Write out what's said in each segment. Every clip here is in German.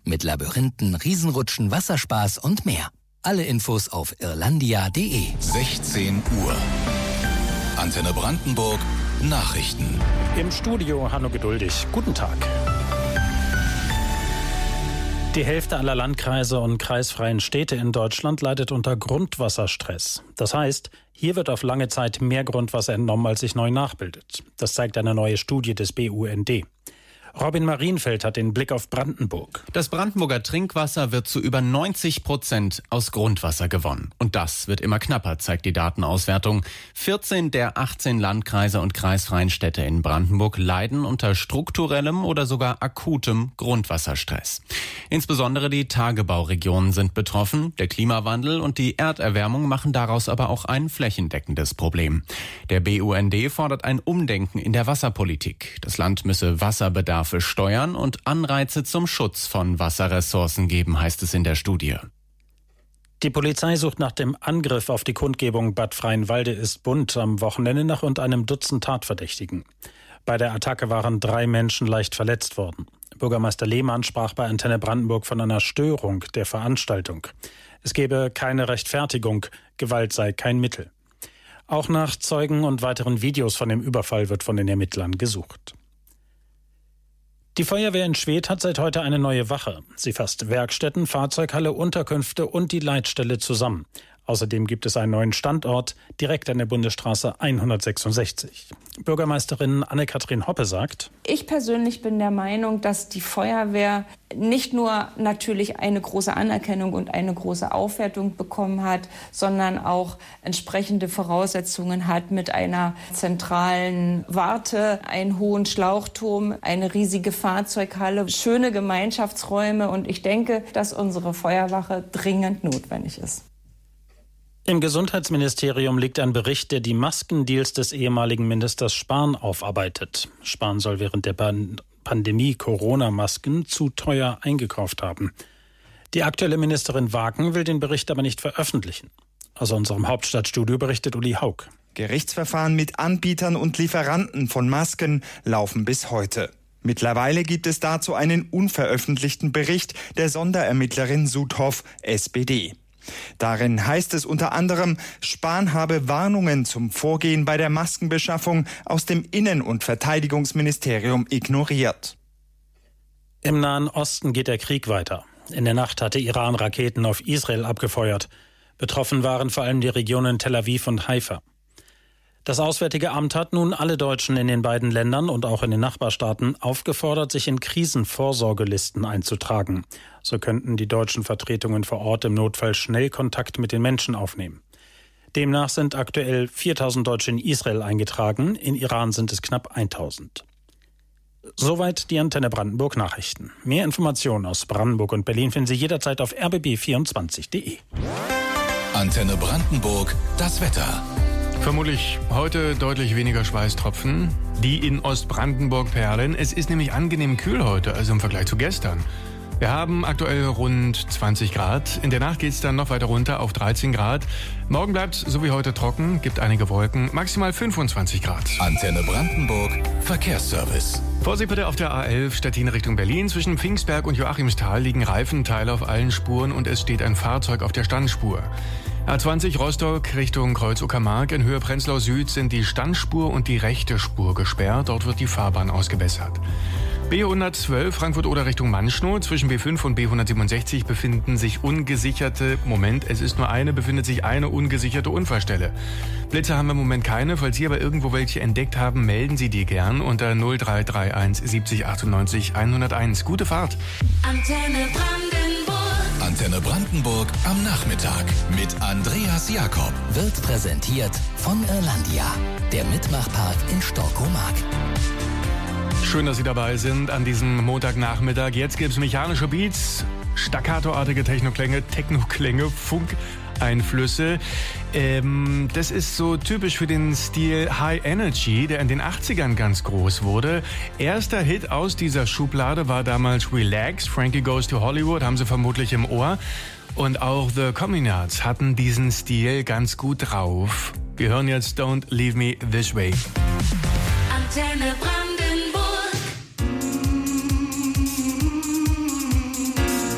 Mit Labyrinthen, Riesenrutschen, Wasserspaß und mehr. Alle Infos auf irlandia.de. 16 Uhr. Antenne Brandenburg. Nachrichten. Im Studio Hanno Geduldig. Guten Tag. Die Hälfte aller Landkreise und kreisfreien Städte in Deutschland leidet unter Grundwasserstress. Das heißt, hier wird auf lange Zeit mehr Grundwasser entnommen, als sich neu nachbildet. Das zeigt eine neue Studie des BUND. Robin Marienfeld hat den Blick auf Brandenburg. Das Brandenburger Trinkwasser wird zu über 90% aus Grundwasser gewonnen. Und das wird immer knapper, zeigt die Datenauswertung. 14 der 18 Landkreise und kreisfreien Städte in Brandenburg leiden unter strukturellem oder sogar akutem Grundwasserstress. Insbesondere die Tagebauregionen sind betroffen. Der Klimawandel und die Erderwärmung machen daraus aber auch ein flächendeckendes Problem. Der BUND fordert ein Umdenken in der Wasserpolitik. Das Land müsse Wasserbedarf steuern und Anreize zum Schutz von Wasserressourcen geben, heißt es in der Studie. Die Polizei sucht nach dem Angriff auf die Kundgebung Bad Freienwalde ist bunt am Wochenende nach rund einem Dutzend Tatverdächtigen. Bei der Attacke waren 3 Menschen leicht verletzt worden. Bürgermeister Lehmann sprach bei Antenne Brandenburg von einer Störung der Veranstaltung. Es gebe keine Rechtfertigung, Gewalt sei kein Mittel. Auch nach Zeugen und weiteren Videos von dem Überfall wird von den Ermittlern gesucht. Die Feuerwehr in Schwedt hat seit heute eine neue Wache. Sie fasst Werkstätten, Fahrzeughalle, Unterkünfte und die Leitstelle zusammen. Außerdem gibt es einen neuen Standort direkt an der Bundesstraße 166. Bürgermeisterin Anne-Kathrin Hoppe sagt: Ich persönlich bin der Meinung, dass die Feuerwehr nicht nur natürlich eine große Anerkennung und eine große Aufwertung bekommen hat, sondern auch entsprechende Voraussetzungen hat mit einer zentralen Warte, einen hohen Schlauchturm, eine riesige Fahrzeughalle, schöne Gemeinschaftsräume. Und ich denke, dass unsere Feuerwache dringend notwendig ist. Im Gesundheitsministerium liegt ein Bericht, der die Maskendeals des ehemaligen Ministers Spahn aufarbeitet. Spahn soll während der Pandemie Corona-Masken zu teuer eingekauft haben. Die aktuelle Ministerin Wagen will den Bericht aber nicht veröffentlichen. Aus unserem Hauptstadtstudio berichtet Uli Haug. Gerichtsverfahren mit Anbietern und Lieferanten von Masken laufen bis heute. Mittlerweile gibt es dazu einen unveröffentlichten Bericht der Sonderermittlerin Sudhoff, SPD. Darin heißt es unter anderem, Spahn habe Warnungen zum Vorgehen bei der Maskenbeschaffung aus dem Innen- und Verteidigungsministerium ignoriert. Im Nahen Osten geht der Krieg weiter. In der Nacht hatte Iran Raketen auf Israel abgefeuert. Betroffen waren vor allem die Regionen Tel Aviv und Haifa. Das Auswärtige Amt hat nun alle Deutschen in den beiden Ländern und auch in den Nachbarstaaten aufgefordert, sich in Krisenvorsorgelisten einzutragen. So könnten die deutschen Vertretungen vor Ort im Notfall schnell Kontakt mit den Menschen aufnehmen. Demnach sind aktuell 4.000 Deutsche in Israel eingetragen, in Iran sind es knapp 1.000. Soweit die Antenne Brandenburg Nachrichten. Mehr Informationen aus Brandenburg und Berlin finden Sie jederzeit auf rbb24.de. Antenne Brandenburg, das Wetter. Vermutlich heute deutlich weniger Schweißtropfen, die in Ostbrandenburg perlen. Es ist nämlich angenehm kühl heute, also im Vergleich zu gestern. Wir haben aktuell rund 20 Grad. In der Nacht geht es dann noch weiter runter auf 13 Grad. Morgen bleibt so wie heute trocken, gibt einige Wolken, maximal 25 Grad. Antenne Brandenburg, Verkehrsservice. Vorsicht bitte auf der A11 Stettin Richtung Berlin. Zwischen Pfingstberg und Joachimsthal liegen Reifenteile auf allen Spuren und es steht ein Fahrzeug auf der Standspur. A20 Rostock Richtung Kreuz-Uckermark. In Höhe Prenzlau Süd sind die Standspur und die rechte Spur gesperrt. Dort wird die Fahrbahn ausgebessert. B112 Frankfurt-Oder Richtung Manschnow. Zwischen B5 und B167 befindet sich eine ungesicherte Unfallstelle. Blitze haben wir im Moment keine. Falls Sie aber irgendwo welche entdeckt haben, melden Sie die gern unter 0331 70 98 101. Gute Fahrt. Antenne Brandenburg am Nachmittag mit Andreas Jakob. Wird präsentiert von Irlandia, der Mitmachpark in Stockomark. Schön, dass Sie dabei sind an diesem Montagnachmittag. Jetzt gibt es mechanische Beats, staccatoartige Technoklänge, Funkeinflüsse. Das ist so typisch für den Stil High Energy, der in den 80ern ganz groß wurde. Erster Hit aus dieser Schublade war damals Relax, Frankie Goes to Hollywood, haben Sie vermutlich im Ohr. Und auch The Communards hatten diesen Stil ganz gut drauf. Wir hören jetzt Don't Leave Me This Way. Antenne Brandenburg.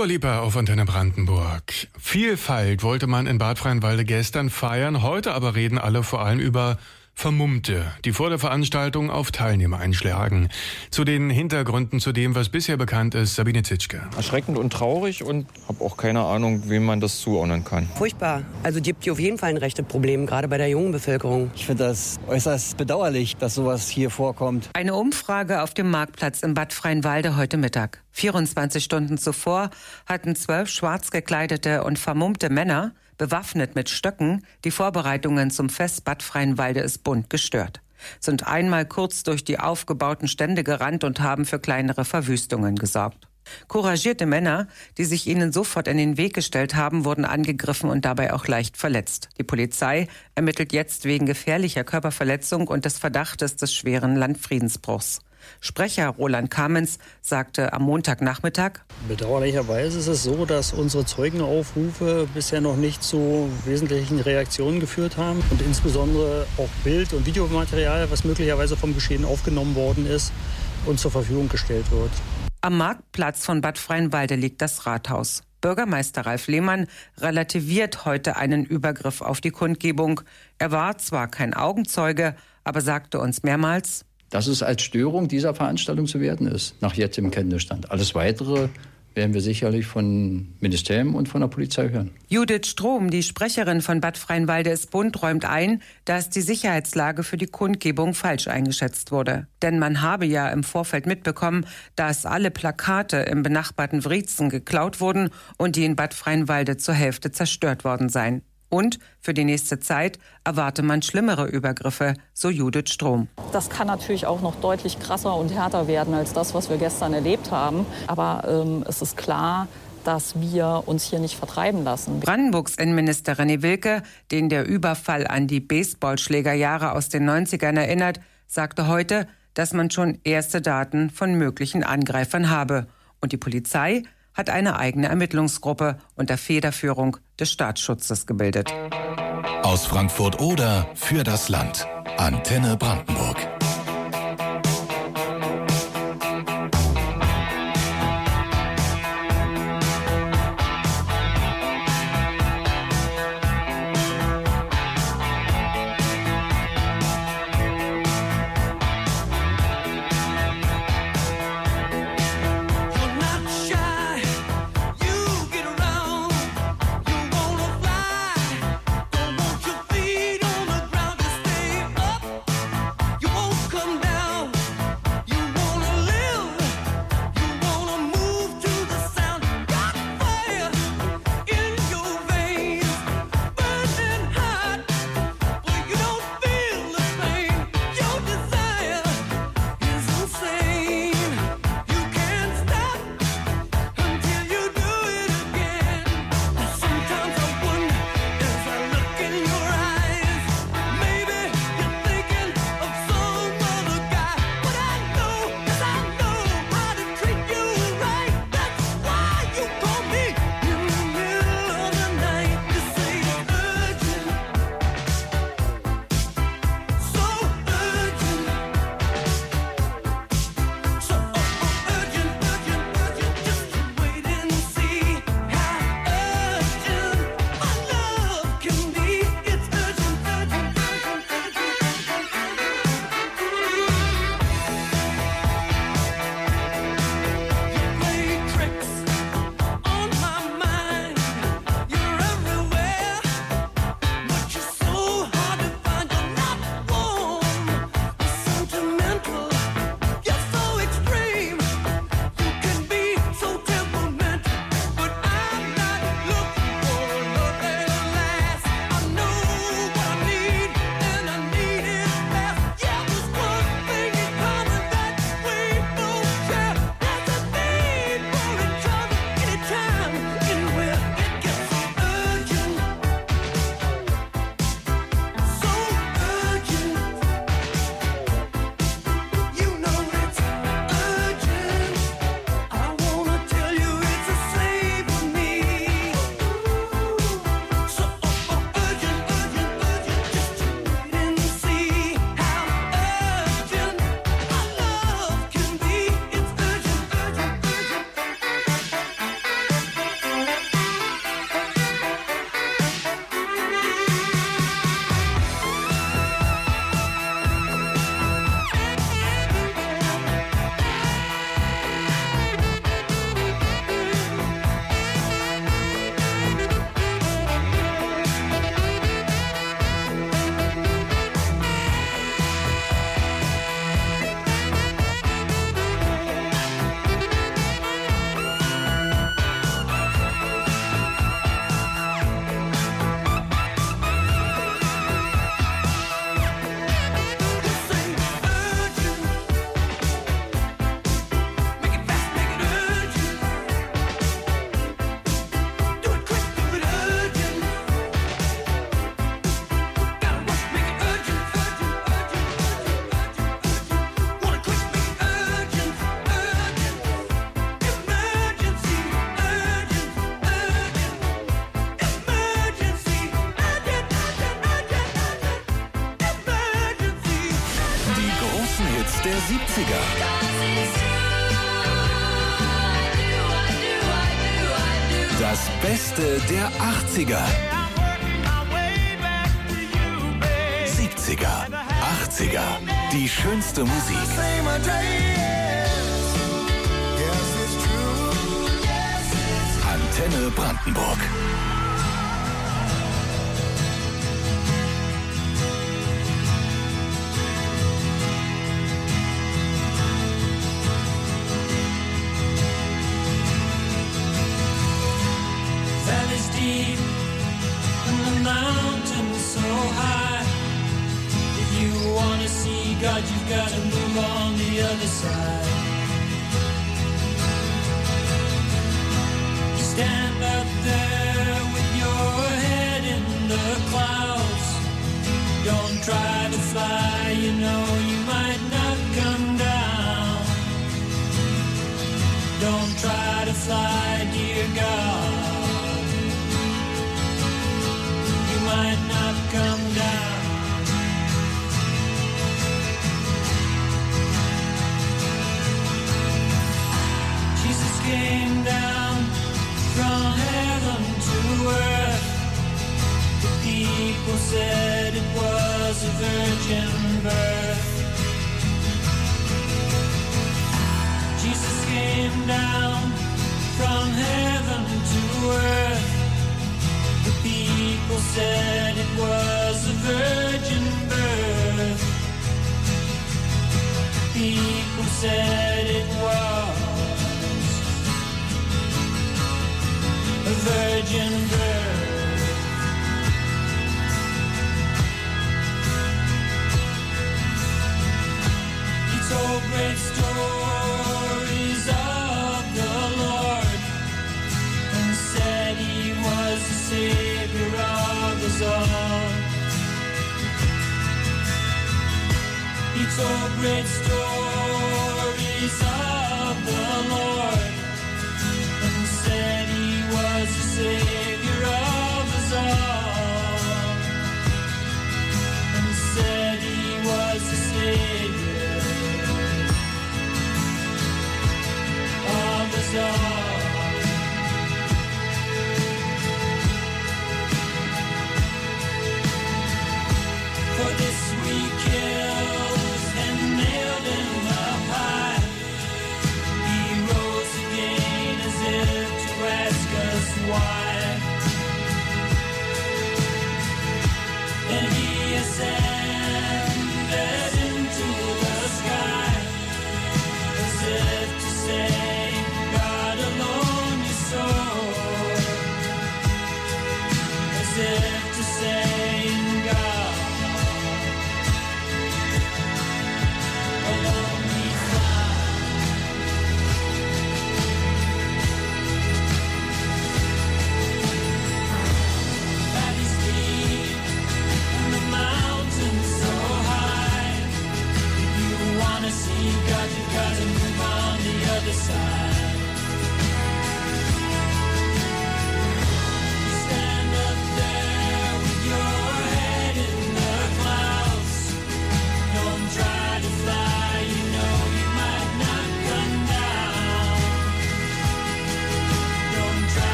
Dua Lipa auf Antenne Brandenburg. Vielfalt wollte man in Bad Freienwalde gestern feiern, heute aber reden alle vor allem über Vermummte, die vor der Veranstaltung auf Teilnehmer einschlagen. Zu den Hintergründen, zu dem, was bisher bekannt ist, Sabine Zitschke. Erschreckend und traurig und habe auch keine Ahnung, wem man das zuordnen kann. Furchtbar. Also gibt auf jeden Fall ein rechtes Problem, gerade bei der jungen Bevölkerung. Ich finde das äußerst bedauerlich, dass sowas hier vorkommt. Eine Umfrage auf dem Marktplatz in Bad Freienwalde heute Mittag. 24 Stunden zuvor hatten 12 schwarz gekleidete und vermummte Männer, bewaffnet mit Stöcken, die Vorbereitungen zum Fest Bad Freienwalde ist bunt gestört. Sind einmal kurz durch die aufgebauten Stände gerannt und haben für kleinere Verwüstungen gesorgt. Couragierte Männer, die sich ihnen sofort in den Weg gestellt haben, wurden angegriffen und dabei auch leicht verletzt. Die Polizei ermittelt jetzt wegen gefährlicher Körperverletzung und des Verdachtes des schweren Landfriedensbruchs. Sprecher Roland Kamenz sagte am Montagnachmittag: Bedauerlicherweise ist es so, dass unsere Zeugenaufrufe bisher noch nicht zu wesentlichen Reaktionen geführt haben und insbesondere auch Bild- und Videomaterial, was möglicherweise vom Geschehen aufgenommen worden ist, uns zur Verfügung gestellt wird. Am Marktplatz von Bad Freienwalde liegt das Rathaus. Bürgermeister Ralf Lehmann relativiert heute einen Übergriff auf die Kundgebung. Er war zwar kein Augenzeuge, aber sagte uns mehrmals, dass es als Störung dieser Veranstaltung zu werten ist, nach jetzigem Kenntnisstand. Alles Weitere werden wir sicherlich von Ministerium und von der Polizei hören. Judith Strom, die Sprecherin von Bad Freienwalde ist bunt, räumt ein, dass die Sicherheitslage für die Kundgebung falsch eingeschätzt wurde. Denn man habe ja im Vorfeld mitbekommen, dass alle Plakate im benachbarten Wriezen geklaut wurden und die in Bad Freienwalde zur Hälfte zerstört worden seien. Und für die nächste Zeit erwarte man schlimmere Übergriffe, so Judith Strom. Das kann natürlich auch noch deutlich krasser und härter werden als das, was wir gestern erlebt haben. Aber es ist klar, dass wir uns hier nicht vertreiben lassen. Brandenburgs Innenminister René Wilke, den der Überfall an die Baseballschlägerjahre aus den 90ern erinnert, sagte heute, dass man schon erste Daten von möglichen Angreifern habe. Und die Polizei hat eine eigene Ermittlungsgruppe unter Federführung des Staatsschutzes gebildet. Aus Frankfurt oder für das Land. Antenne Brandenburg. You won't Das Beste der 80er, 70er, 80er. Die schönste Musik. Antenne Brandenburg. Valleys deep and the mountains so high. If you want to see God, you've got to move on the other side. You stand up there with your head in the clouds. Don't try to fly, you know you might not come down. Don't try to fly, dear God. You might not come down. Jesus came down from heaven to earth. The people said it was a virgin birth. Jesus came down from heaven to earth. The people said it was a virgin birth. The people said it was a virgin birth. He told great stories of the Lord and said he was the Savior of us all. He told great stories of the Lord and said he was the Savior of us all. And said he was the Savior of us all. For this we killed and nailed him up high. He rose again as if to ask us why. And he ascended into the sky as if to say, God alone is soul. As if to say, God alone we fly.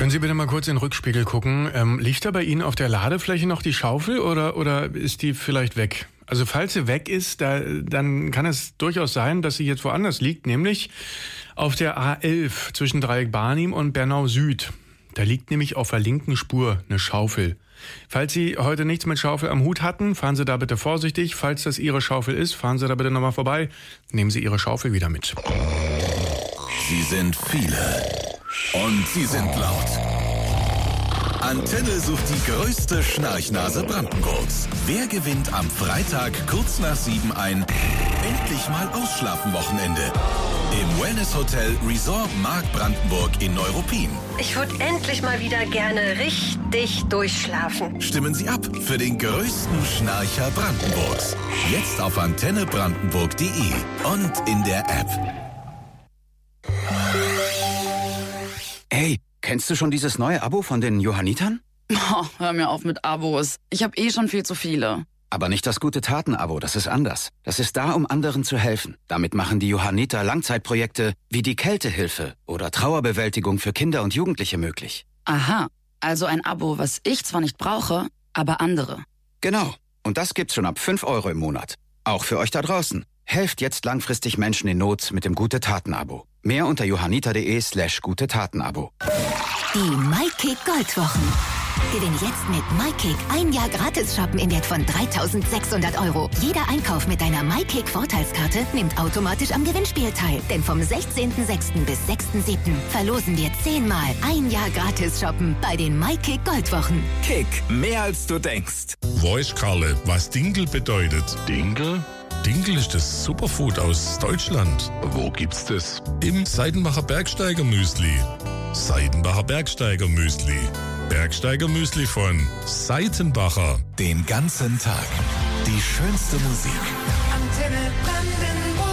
Können Sie bitte mal kurz in den Rückspiegel gucken? Liegt da bei Ihnen auf der Ladefläche noch die Schaufel oder ist die vielleicht weg? Also falls sie weg ist, dann kann es durchaus sein, dass sie jetzt woanders liegt, nämlich auf der A11 zwischen Dreieck Barnim und Bernau Süd. Da liegt nämlich auf der linken Spur eine Schaufel. Falls Sie heute nichts mit Schaufel am Hut hatten, fahren Sie da bitte vorsichtig. Falls das Ihre Schaufel ist, fahren Sie da bitte nochmal vorbei. Nehmen Sie Ihre Schaufel wieder mit. Sie sind viele und sie sind laut. Antenne sucht die größte Schnarchnase Brandenburgs. Wer gewinnt am Freitag kurz nach 7 ein endlich mal Ausschlafen-Wochenende im Wellness-Hotel Resort Mark Brandenburg in Neuruppin? Ich würde endlich mal wieder gerne richtig durchschlafen. Stimmen Sie ab für den größten Schnarcher Brandenburgs. Jetzt auf antennebrandenburg.de und in der App. Hey, kennst du schon dieses neue Abo von den Johannitern? Oh, hör mir auf mit Abos. Ich habe schon viel zu viele. Aber nicht das Gute-Taten-Abo, das ist anders. Das ist da, um anderen zu helfen. Damit machen die Johanniter Langzeitprojekte wie die Kältehilfe oder Trauerbewältigung für Kinder und Jugendliche möglich. Aha, also ein Abo, was ich zwar nicht brauche, aber andere. Genau, und das gibt's schon ab 5 € im Monat. Auch für euch da draußen. Helft jetzt langfristig Menschen in Not mit dem Gute-Taten-Abo. Mehr unter johanniter.de/Gute-Taten-Abo. Die MyKick Goldwochen. Gewinne jetzt mit MyKick 1 Jahr gratis shoppen im Wert von 3.600 €. Jeder Einkauf mit deiner MyKick Vorteilskarte nimmt automatisch am Gewinnspiel teil. Denn vom 16.06. bis 6.07. verlosen wir 10-mal 1 Jahr gratis shoppen bei den MyKick Goldwochen. Kick, mehr als du denkst. Wo ist Karle, was Dinkel bedeutet? Dinkel? Dinkel ist das Superfood aus Deutschland. Wo gibt's das? Im Seidenbacher Bergsteiger Müsli. Seidenbacher Bergsteiger Müsli. Bergsteiger Müsli von Seitenbacher. Den ganzen Tag die schönste Musik. Antenne Brandenburg.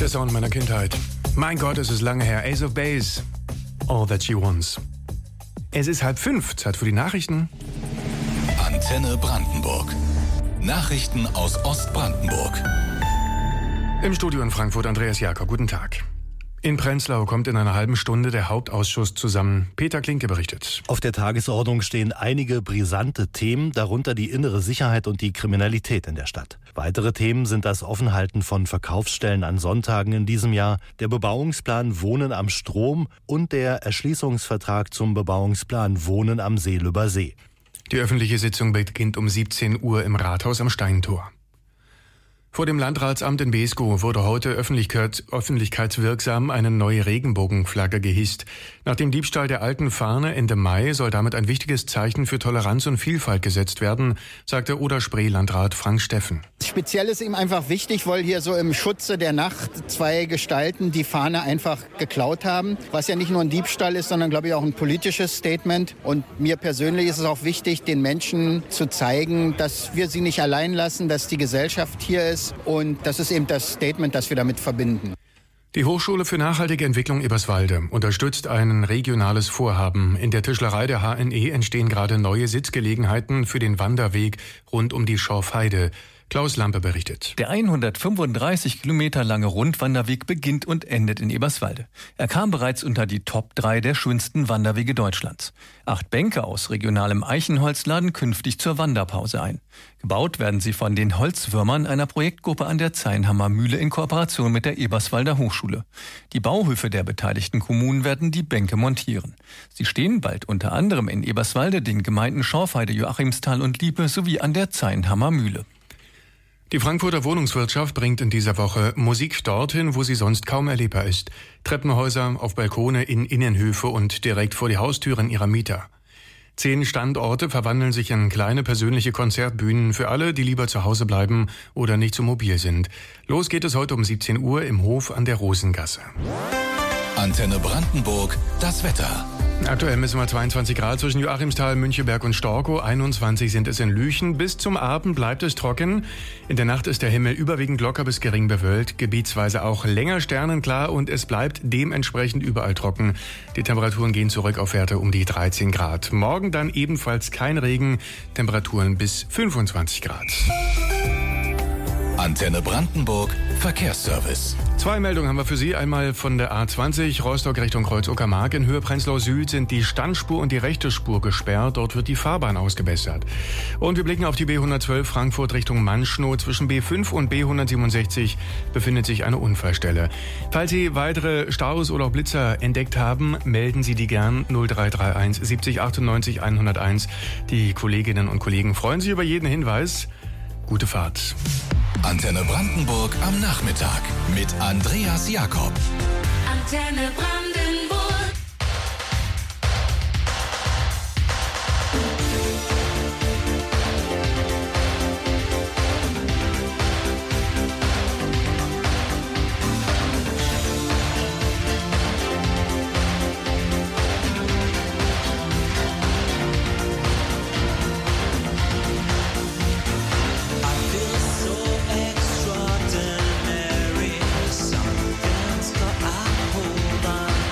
Der Sound meiner Kindheit. Mein Gott, es ist lange her. Ace of Base. All That She Wants. Es ist 4:30. Zeit für die Nachrichten. Antenne Brandenburg. Nachrichten aus Ostbrandenburg. Im Studio in Frankfurt Andreas Jakob. Guten Tag. In Prenzlau kommt in einer halben Stunde der Hauptausschuss zusammen. Peter Klinke berichtet. Auf der Tagesordnung stehen einige brisante Themen, darunter die innere Sicherheit und die Kriminalität in der Stadt. Weitere Themen sind das Offenhalten von Verkaufsstellen an Sonntagen in diesem Jahr, der Bebauungsplan Wohnen am Strom und der Erschließungsvertrag zum Bebauungsplan Wohnen am Seelüber See. Die öffentliche Sitzung beginnt um 17 Uhr im Rathaus am Steintor. Vor dem Landratsamt in Beeskow wurde heute öffentlichkeitswirksam eine neue Regenbogenflagge gehisst. Nach dem Diebstahl der alten Fahne Ende Mai soll damit ein wichtiges Zeichen für Toleranz und Vielfalt gesetzt werden, sagte Oder-Spree-Landrat Frank Steffen. Speziell ist ihm einfach wichtig, weil hier so im Schutze der Nacht zwei Gestalten die Fahne einfach geklaut haben. Was ja nicht nur ein Diebstahl ist, sondern glaube ich auch ein politisches Statement. Und mir persönlich ist es auch wichtig, den Menschen zu zeigen, dass wir sie nicht allein lassen, dass die Gesellschaft hier ist. Und das ist eben das Statement, das wir damit verbinden. Die Hochschule für nachhaltige Entwicklung Eberswalde unterstützt ein regionales Vorhaben. In der Tischlerei der HNE entstehen gerade neue Sitzgelegenheiten für den Wanderweg rund um die Schorfheide. Klaus Lampe berichtet. Der 135 Kilometer lange Rundwanderweg beginnt und endet in Eberswalde. Er kam bereits unter die Top 3 der schönsten Wanderwege Deutschlands. 8 Bänke aus regionalem Eichenholz laden künftig zur Wanderpause ein. Gebaut werden sie von den Holzwürmern einer Projektgruppe an der Zeinhammer Mühle in Kooperation mit der Eberswalder Hochschule. Die Bauhöfe der beteiligten Kommunen werden die Bänke montieren. Sie stehen bald unter anderem in Eberswalde, den Gemeinden Schorfheide, Joachimsthal und Liepe sowie an der Zeinhammer Mühle. Die Frankfurter Wohnungswirtschaft bringt in dieser Woche Musik dorthin, wo sie sonst kaum erlebbar ist. Treppenhäuser, auf Balkone, in Innenhöfe und direkt vor die Haustüren ihrer Mieter. 10 Standorte verwandeln sich in kleine persönliche Konzertbühnen für alle, die lieber zu Hause bleiben oder nicht so mobil sind. Los geht es heute um 17 Uhr im Hof an der Rosengasse. Antenne Brandenburg, das Wetter. Aktuell messen wir 22 Grad zwischen Joachimsthal, Müncheberg und Storkow. 21 sind es in Lüchen. Bis zum Abend bleibt es trocken. In der Nacht ist der Himmel überwiegend locker bis gering bewölkt, gebietsweise auch länger sternenklar und es bleibt dementsprechend überall trocken. Die Temperaturen gehen zurück auf Werte um die 13 Grad. Morgen dann ebenfalls kein Regen, Temperaturen bis 25 Grad. Antenne Brandenburg, Verkehrsservice. 2 Meldungen haben wir für Sie. Einmal von der A20 Rostock Richtung Kreuz-Uckermark. In Höhe Prenzlau Süd sind die Standspur und die rechte Spur gesperrt. Dort wird die Fahrbahn ausgebessert. Und wir blicken auf die B112 Frankfurt Richtung Manschnow. Zwischen B5 und B167 befindet sich eine Unfallstelle. Falls Sie weitere Staus oder auch Blitzer entdeckt haben, melden Sie die gern 0331 70 98 101. Die Kolleginnen und Kollegen freuen sich über jeden Hinweis. Gute Fahrt. Antenne Brandenburg am Nachmittag mit Andreas Jakob. Antenne Brandenburg. Extraordinary, something's got a hold on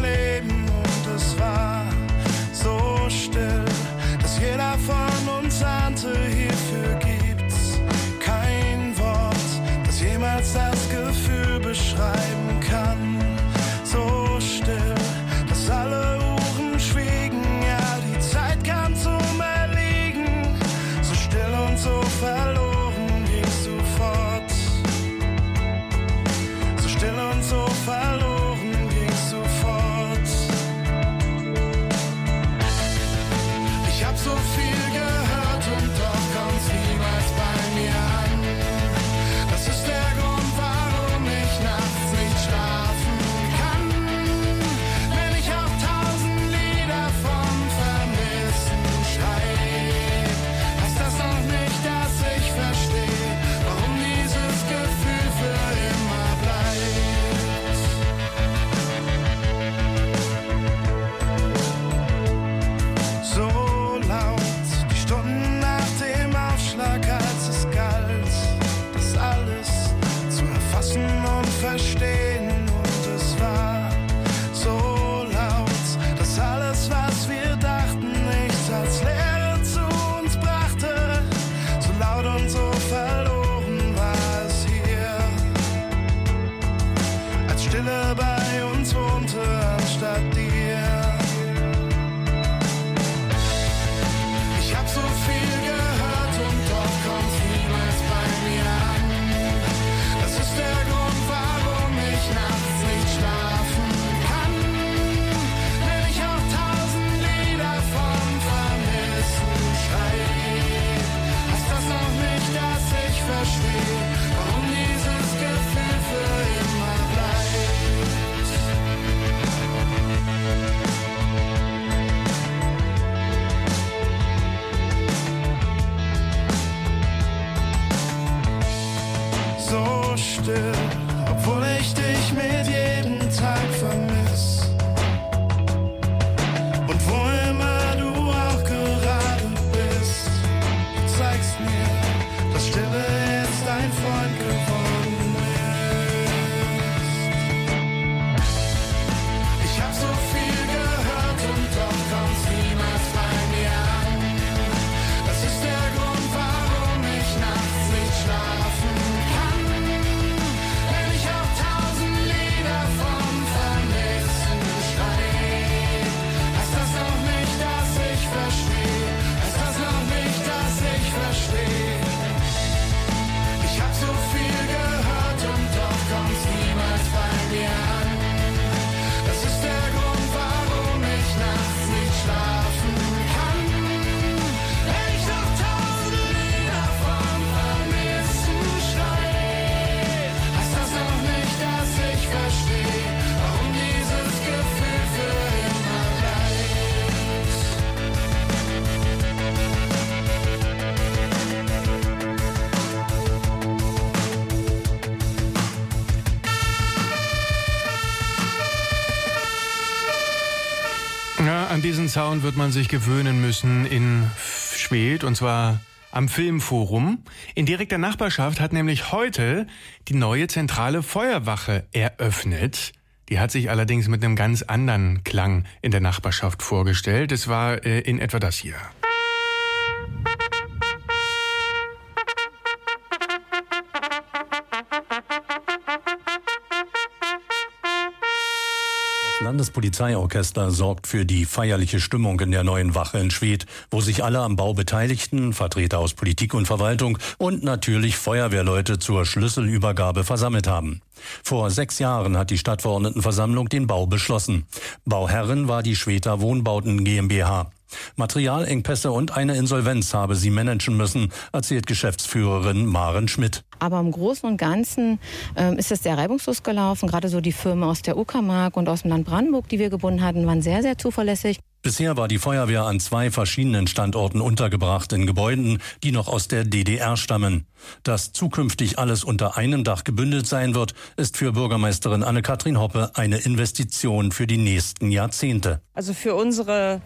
Leben und es war so still, dass jeder von uns ahnte, hierfür gibt's kein Wort, das jemals das Gefühl beschreiben kann. So still, dass alle Uhren schwiegen, ja, die Zeit kam zum Erliegen. So still und so verloren gingst du fort. So still und so verloren gingst du fort. Ich hab so viel gehört und doch kommt's niemals bei mir an. Das ist der Grund, warum ich nachts nicht schlafen kann. Wenn ich auf 1000 Lieder vom Vermissen schreib, heißt das noch nicht, dass ich verstehe, warum dieses Gefühl für immer bleibt. So laut, die Stunden nach dem Aufschlag, als es galt, das alles zu erfassen und verstehen. Und es war so laut, dass alles, was wir dachten, nichts als Leere zu uns brachte. So laut und so verloren war es hier, als Stille bei uns wohnte anstatt dir. Ich hab so viel gehört und doch kommt's niemals bei mir an. Das ist der Grund, warum ich nachts nicht schlafen kann. Wenn ich auf 1000 Lieder vom Vermissen schreib, heißt das noch nicht, dass ich verstehe, warum dieses Gefühl für immer bleibt. So still, obwohl ich dich mit jedem Tag vermiss. Und wo immer du auch gerade bist, du zeigst mir, dass Stille jetzt dein Freund geworden ist. Ich hab so viel gehört und doch kommt's niemals bei mir an. Das ist der Grund, warum ich nachts nicht schlafen kann. Wenn ich auf 1000 Lieder vom Vermissen schreib, heißt das noch nicht, dass ich verstehe. Heißt das noch nicht, dass ich verstehe. Ich hab so viel gehört und doch kommt's niemals bei mir an. Das ist der Grund, warum ich nachts nicht schlafen kann. Wenn ich noch 1000 Lieder vom Vermissen schreib, heißt das noch nicht, dass ich verstehe, warum dieses Gefühl für immer bleibt. Ja, an diesen Sound wird man sich gewöhnen müssen in Schwedt, und zwar am Filmforum. In direkter Nachbarschaft hat nämlich heute die neue zentrale Feuerwache eröffnet. Die hat sich allerdings mit einem ganz anderen Klang in der Nachbarschaft vorgestellt. Es war in etwa das hier. Das Landespolizeiorchester sorgt für die feierliche Stimmung in der neuen Wache in Schwedt, wo sich alle am Bau Beteiligten, Vertreter aus Politik und Verwaltung und natürlich Feuerwehrleute zur Schlüsselübergabe versammelt haben. Vor 6 Jahren hat die Stadtverordnetenversammlung den Bau beschlossen. Bauherrin war die Schwedter Wohnbauten GmbH. Materialengpässe und eine Insolvenz habe sie managen müssen, erzählt Geschäftsführerin Maren Schmidt. Aber im Großen und Ganzen ist es sehr reibungslos gelaufen. Gerade so die Firmen aus der Uckermark und aus dem Land Brandenburg, die wir gebunden hatten, waren sehr, sehr zuverlässig. Bisher war die Feuerwehr an 2 verschiedenen Standorten untergebracht in Gebäuden, die noch aus der DDR stammen. Dass zukünftig alles unter einem Dach gebündelt sein wird, ist für Bürgermeisterin Anne-Kathrin Hoppe eine Investition für die nächsten Jahrzehnte. Also für unsere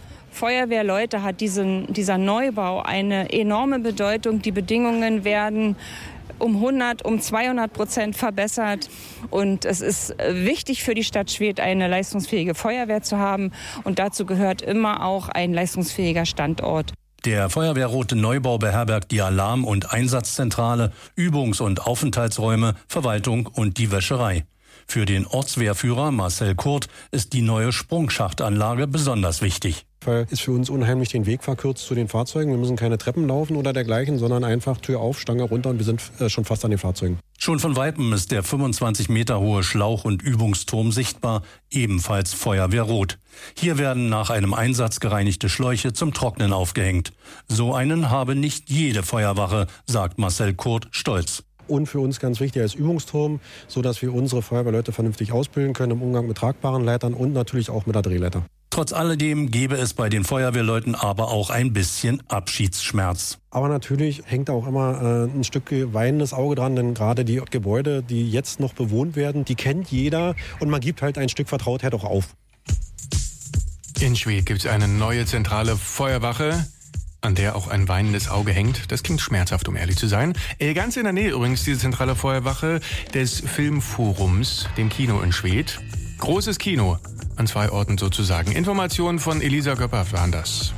Feuerwehrleute hat dieser Neubau eine enorme Bedeutung. Die Bedingungen werden um 100, um 200% verbessert. Und es ist wichtig für die Stadt Schwedt, eine leistungsfähige Feuerwehr zu haben. Und dazu gehört immer auch ein leistungsfähiger Standort. Der Feuerwehrrote Neubau beherbergt die Alarm- und Einsatzzentrale, Übungs- und Aufenthaltsräume, Verwaltung und die Wäscherei. Für den Ortswehrführer Marcel Kurt ist die neue Sprungschachtanlage besonders wichtig. Weil es für uns unheimlich den Weg verkürzt zu den Fahrzeugen. Wir müssen keine Treppen laufen oder dergleichen, sondern einfach Tür auf, Stange runter und wir sind schon fast an den Fahrzeugen. Schon von Weitem ist der 25 Meter hohe Schlauch- und Übungsturm sichtbar, ebenfalls feuerwehrrot. Hier werden nach einem Einsatz gereinigte Schläuche zum Trocknen aufgehängt. So einen habe nicht jede Feuerwache, sagt Marcel Kurt stolz. Und für uns ganz wichtig als Übungsturm, sodass wir unsere Feuerwehrleute vernünftig ausbilden können im Umgang mit tragbaren Leitern und natürlich auch mit der Drehleiter. Trotz alledem gäbe es bei den Feuerwehrleuten aber auch ein bisschen Abschiedsschmerz. Aber natürlich hängt auch immer ein Stück weinendes Auge dran, denn gerade die Gebäude, die jetzt noch bewohnt werden, die kennt jeder und man gibt halt ein Stück Vertrautheit auch auf. In Schwedt gibt es eine neue zentrale Feuerwache, an der auch ein weinendes Auge hängt. Das klingt schmerzhaft, um ehrlich zu sein. Ganz in der Nähe übrigens diese zentrale Feuerwache des Filmforums, dem Kino in Schwedt. Großes Kino, an 2 Orten sozusagen. Informationen von Elisa Göpper waren das.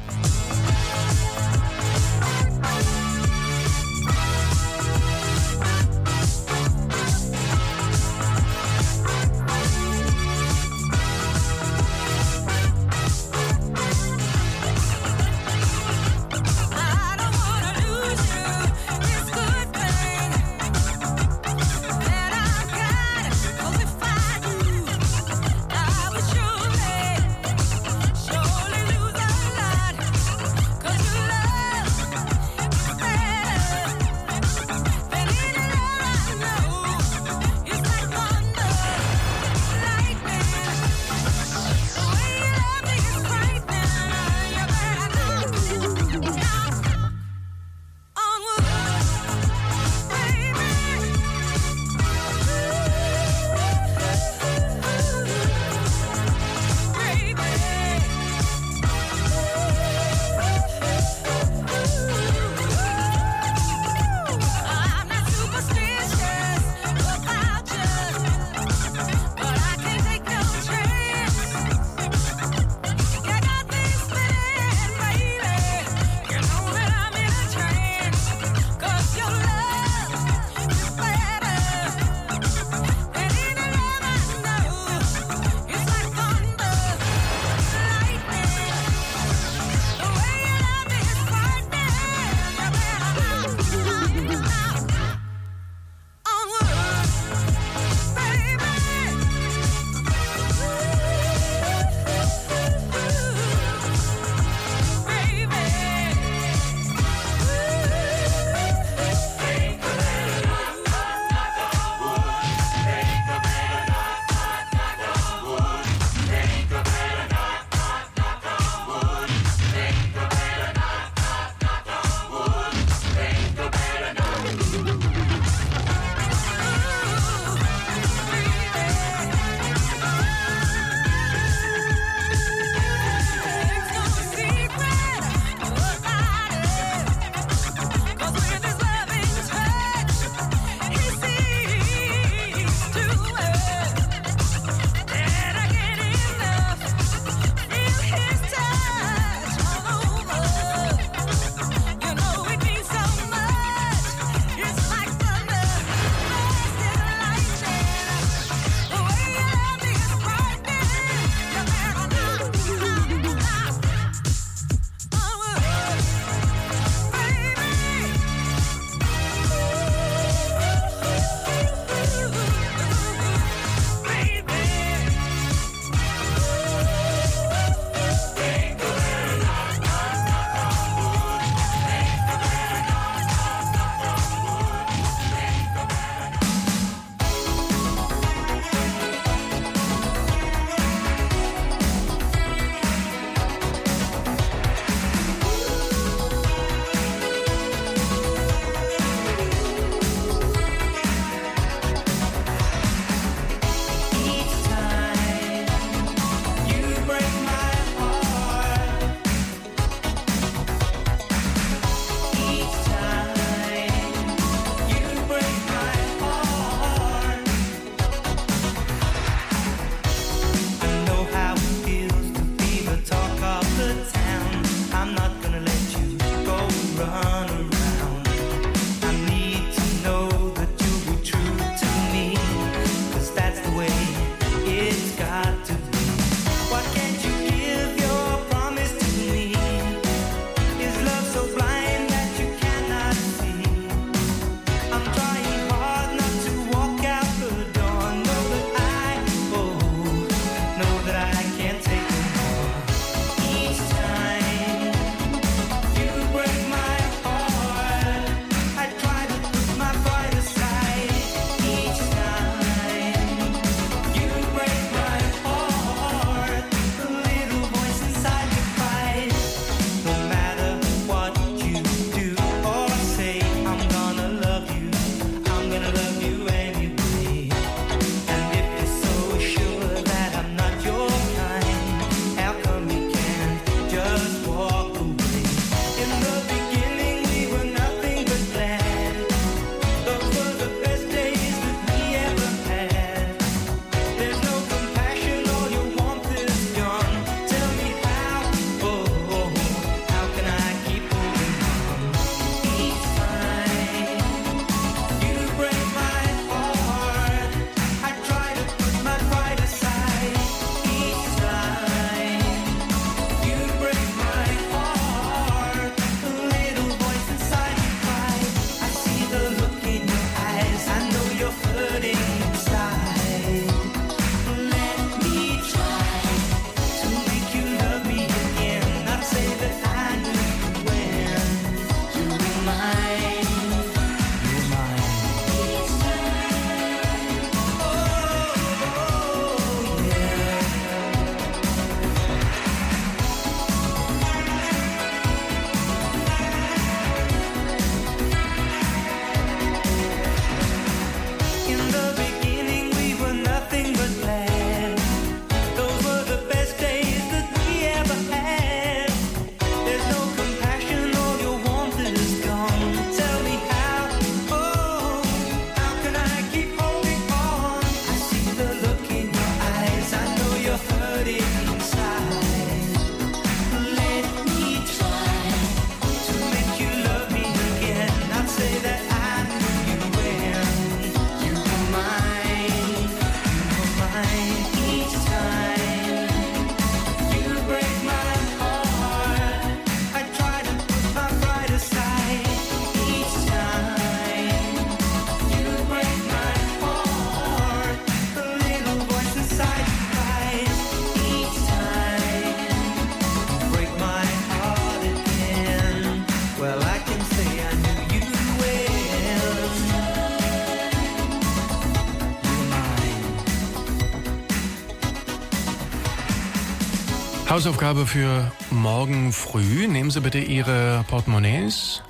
Hausaufgabe für morgen früh. Nehmen Sie bitte Ihre Portemonnaies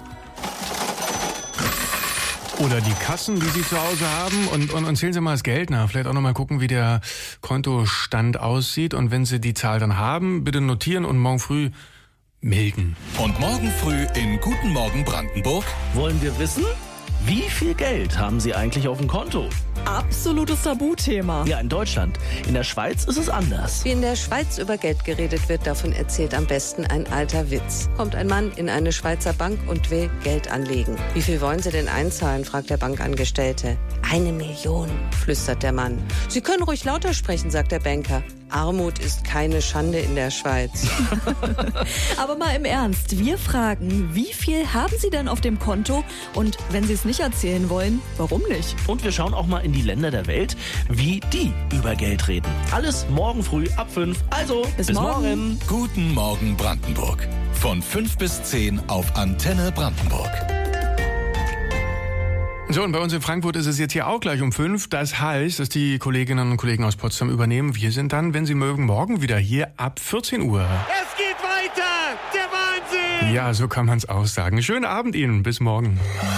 oder die Kassen, die Sie zu Hause haben und zählen Sie mal das Geld nach. Vielleicht auch noch mal gucken, wie der Kontostand aussieht. Und wenn Sie die Zahl dann haben, bitte notieren und morgen früh melden. Und morgen früh in Guten Morgen Brandenburg. Wollen wir wissen, wie viel Geld haben Sie eigentlich auf dem Konto? Absolutes Tabuthema. Ja, in Deutschland. In der Schweiz ist es anders. Wie in der Schweiz über Geld geredet wird, davon erzählt am besten ein alter Witz. Kommt ein Mann in eine Schweizer Bank und will Geld anlegen. Wie viel wollen Sie denn einzahlen, fragt der Bankangestellte. 1 Million, flüstert der Mann. Sie können ruhig lauter sprechen, sagt der Banker. Armut ist keine Schande in der Schweiz. Aber mal im Ernst, wir fragen, wie viel haben Sie denn auf dem Konto? Und wenn Sie es nicht erzählen wollen, warum nicht? Und wir schauen auch mal in die Länder der Welt, wie die über Geld reden. Alles morgen früh ab 5. Also, bis morgen. Guten Morgen Brandenburg. Von 5 bis 10 auf Antenne Brandenburg. So, und bei uns in Frankfurt ist es jetzt hier auch gleich um 5. Das heißt, dass die Kolleginnen und Kollegen aus Potsdam übernehmen. Wir sind dann, wenn Sie mögen, morgen wieder hier ab 14 Uhr. Es geht weiter! Der Wahnsinn! Ja, so kann man es aussagen. Schönen Abend Ihnen. Bis morgen.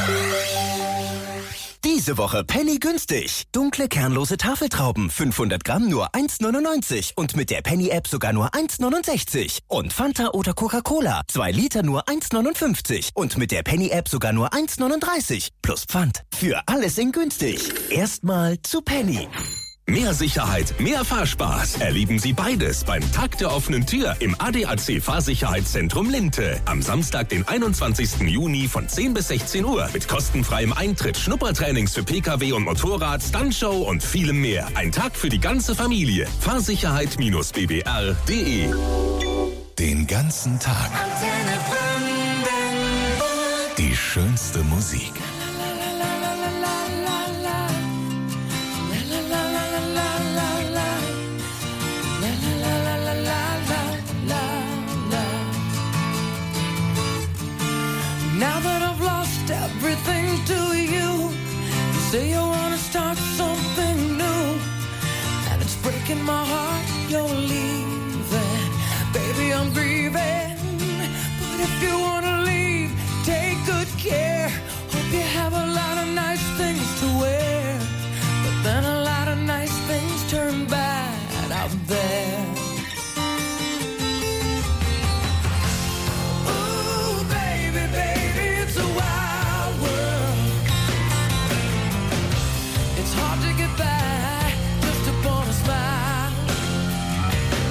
Diese Woche Penny günstig. Dunkle, kernlose Tafeltrauben, 500 Gramm nur 1,99 und mit der Penny-App sogar nur 1,69. Und Fanta oder Coca-Cola, 2 Liter nur 1,59 und mit der Penny-App sogar nur 1,39. Plus Pfand. Für alles in günstig. Erstmal zu Penny. Mehr Sicherheit, mehr Fahrspaß. Erleben Sie beides beim Tag der offenen Tür im ADAC Fahrsicherheitszentrum Linte. Am Samstag, den 21. Juni von 10 bis 16 Uhr mit kostenfreiem Eintritt, Schnuppertrainings für Pkw und Motorrad, Stuntshow und vielem mehr. Ein Tag für die ganze Familie. Fahrsicherheit-bbr.de. Den ganzen Tag. Die schönste Musik. Now that I've lost everything to you, you say you wanna start something new, and it's breaking my heart you're leaving. Baby, I'm grieving, but if you wanna leave, take good care. Hope you have a lot of nice things to wear, but then a lot of nice things turn bad out there. It's hard to get by just upon a smile.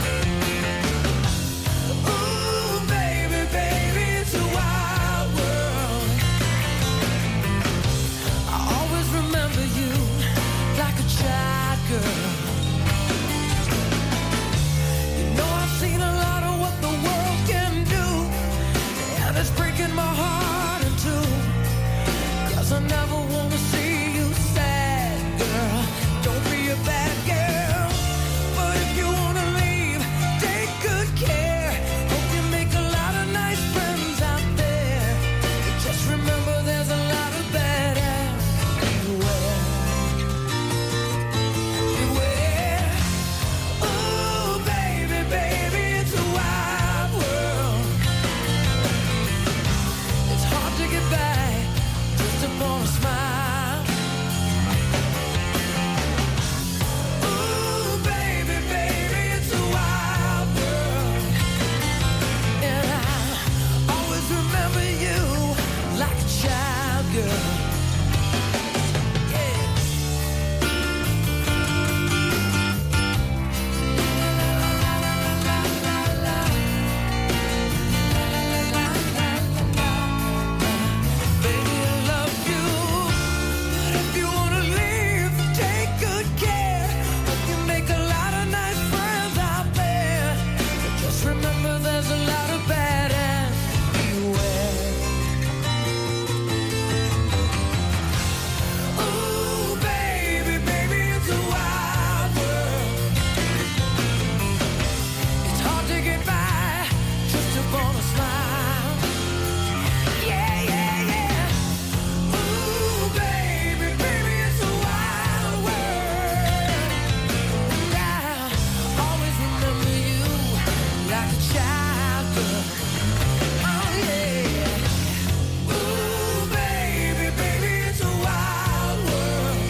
girl. Oh yeah. Ooh, baby, baby, it's a wild world.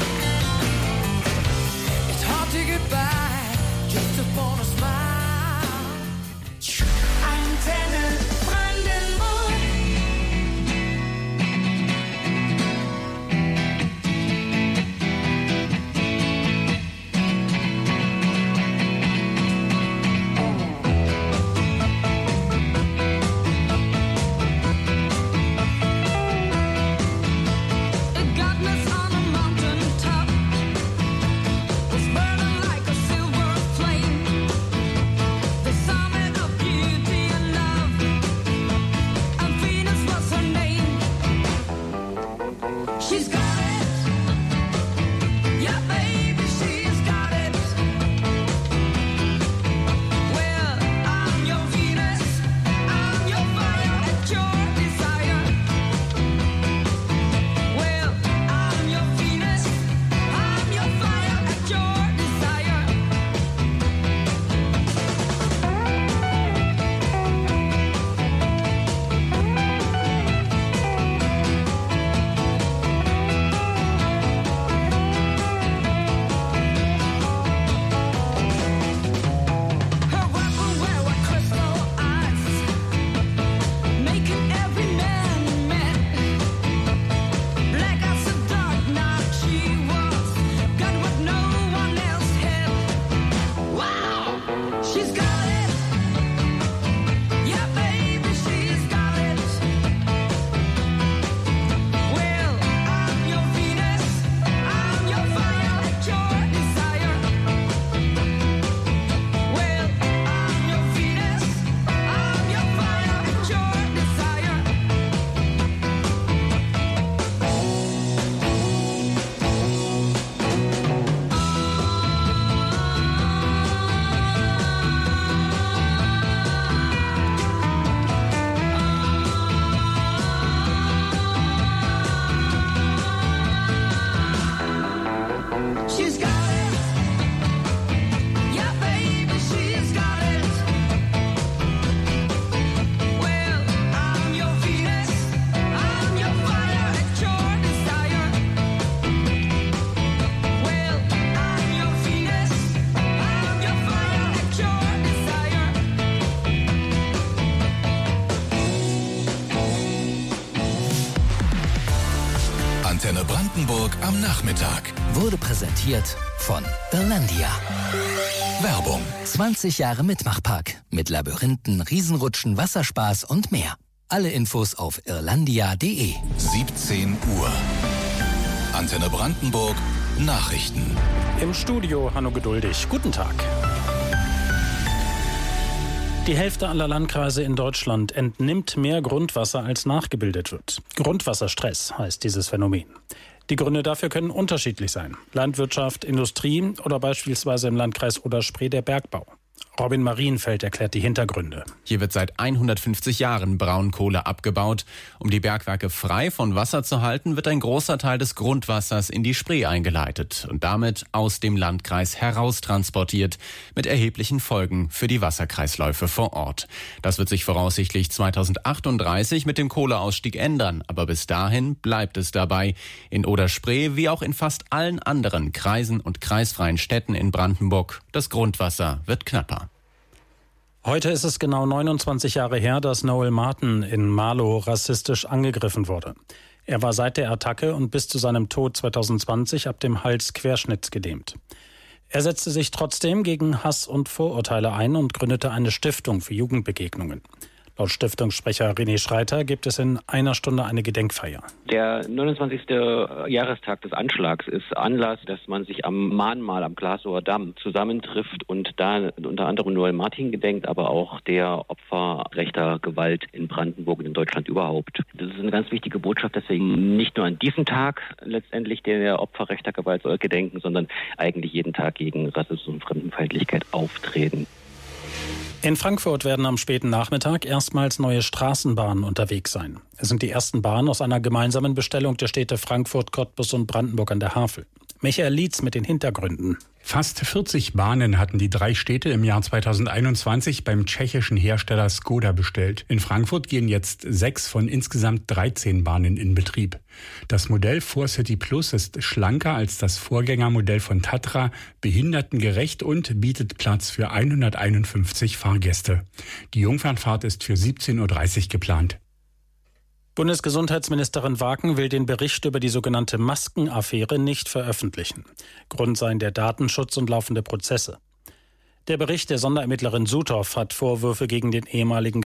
It's hard to get by just upon a smile. Antenne Brandenburg. It got us on a mountain top. Was burning like a silver flame. The summit of beauty and love. And Venus was her name. She's got it. Yeah, baby, she's got it. Well, I'm your Venus. I'm your fire at your desire. Well, I'm your Venus. I'm your fire at your desire. Her weapon were crystal eyes, making every man mad. Black as the dark night she was, got what no one else had. Wow, she's got it. Yeah, baby, she's got it. Well, I'm your Venus. I'm your fire at your desire. Well, I'm your Venus. I'm your fire at your desire. She's got it. Yeah, baby, she's got it. Well, I'm your Venus. I'm your fire at your desire. Well, I'm your Venus. I'm your fire at your desire. Antenne Brandenburg am Nachmittag. Wurde präsentiert von Irlandia. Werbung. 20 Jahre Mitmachpark. Mit Labyrinthen, Riesenrutschen, Wasserspaß und mehr. Alle Infos auf irlandia.de. 17 Uhr. Antenne Brandenburg. Nachrichten. Im Studio Hanno Geduldig. Guten Tag. Die Hälfte aller Landkreise in Deutschland entnimmt mehr Grundwasser, als nachgebildet wird. Grundwasserstress heißt dieses Phänomen. Die Gründe dafür können unterschiedlich sein. Landwirtschaft, Industrie oder beispielsweise im Landkreis Oder-Spree der Bergbau. Robin Marienfeld erklärt die Hintergründe. Hier wird seit 150 Jahren Braunkohle abgebaut. Um die Bergwerke frei von Wasser zu halten, wird ein großer Teil des Grundwassers in die Spree eingeleitet und damit aus dem Landkreis heraustransportiert, mit erheblichen Folgen für die Wasserkreisläufe vor Ort. Das wird sich voraussichtlich 2038 mit dem Kohleausstieg ändern, aber bis dahin bleibt es dabei. In Oder-Spree wie auch in fast allen anderen Kreisen und kreisfreien Städten in Brandenburg, das Grundwasser wird knapper. Heute ist es genau 29 Jahre her, dass Noel Martin in Marlow rassistisch angegriffen wurde. Er war seit der Attacke und bis zu seinem Tod 2020 ab dem Hals querschnittsgelähmt. Er setzte sich trotzdem gegen Hass und Vorurteile ein und gründete eine Stiftung für Jugendbegegnungen. Laut Stiftungssprecher René Schreiter gibt es in einer Stunde eine Gedenkfeier. Der 29. Jahrestag des Anschlags ist Anlass, dass man sich am Mahnmal am Glasower Damm zusammentrifft und da unter anderem Noel Martin gedenkt, aber auch der Opfer rechter Gewalt in Brandenburg und in Deutschland überhaupt. Das ist eine ganz wichtige Botschaft, deswegen nicht nur an diesem Tag letztendlich der Opfer rechter Gewalt soll gedenken, sondern eigentlich jeden Tag gegen Rassismus und Fremdenfeindlichkeit auftreten. In Frankfurt werden am späten Nachmittag erstmals neue Straßenbahnen unterwegs sein. Es sind die ersten Bahnen aus einer gemeinsamen Bestellung der Städte Frankfurt, Cottbus und Brandenburg an der Havel. Michael Lietz mit den Hintergründen. Fast 40 Bahnen hatten die 3 Städte im Jahr 2021 beim tschechischen Hersteller Skoda bestellt. In Frankfurt gehen jetzt 6 von insgesamt 13 Bahnen in Betrieb. Das Modell 4City Plus ist schlanker als das Vorgängermodell von Tatra, behindertengerecht und bietet Platz für 151 Fahrgäste. Die Jungfernfahrt ist für 17:30 Uhr geplant. Bundesgesundheitsministerin Waken will den Bericht über die sogenannte Maskenaffäre nicht veröffentlichen. Grund seien der Datenschutz und laufende Prozesse. Der Bericht der Sonderermittlerin Suthoff hat Vorwürfe gegen den ehemaligen